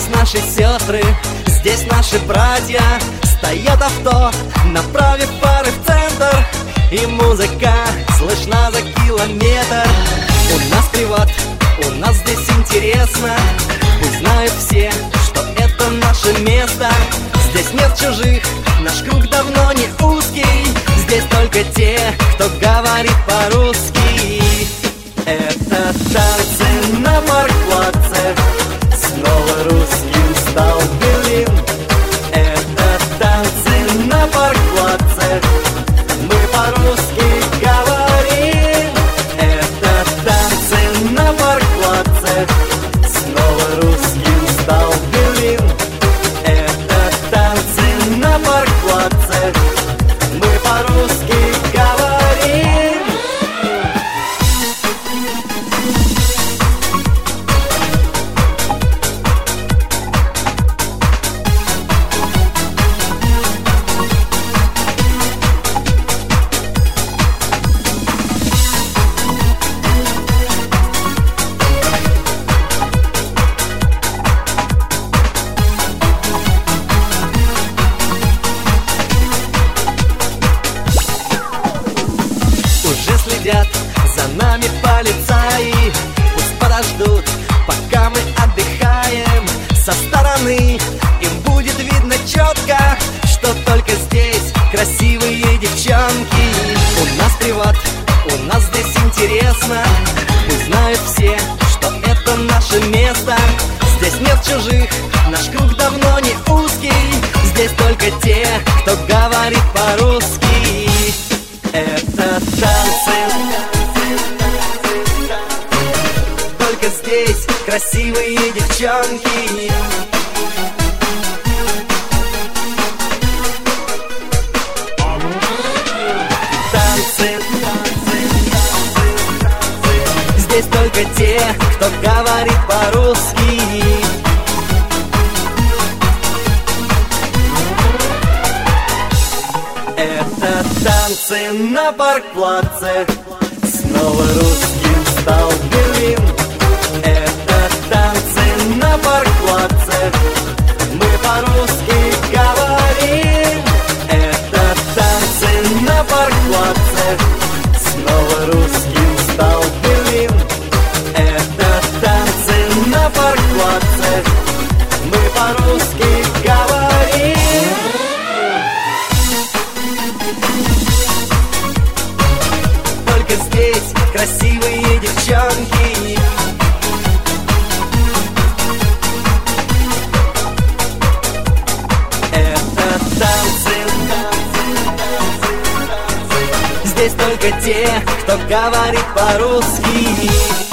Здесь наши сестры, здесь наши братья. Стоят авто, направив фары в центр, и музыка слышна за километр. У нас приват, у нас здесь интересно. Пусть знают все, что это наше место. Здесь нет чужих, наш круг давно не узкий. Здесь только те, кто говорит по-русски. Это танцы на паркплаце. Снова русским стал Берлин. Это танцы на паркплаце. Мы по-русски говорим. Это танцы на паркплаце. Снова русским стал Берлин. Это танцы на паркплаце. Мы по-русски говорим. Уже следят за нами полицаи. Пусть подождут, пока мы отдыхаем. Со стороны им будет видно четко, что только здесь красивые девчонки. У нас приват, у нас здесь интересно. Пусть знают все, что это наше место. Здесь нет чужих, наш круг давно не узкий. Здесь только те, кто говорит по-русски. Это танцы. Только здесь красивые девчонки. Танцы. Здесь только те, кто говорит по-русски. Это танцы на паркплаце. Снова русским стал Берлин. Это танцы на паркплаце. Мы по-русски говорим. Это танцы на паркплаце. Снова русским стал Берлин. Это танцы на паркплаце. Мы по-русски говорим. Только здесь красивые девчонки. Это танцы. Здесь только те, кто говорит по-русски.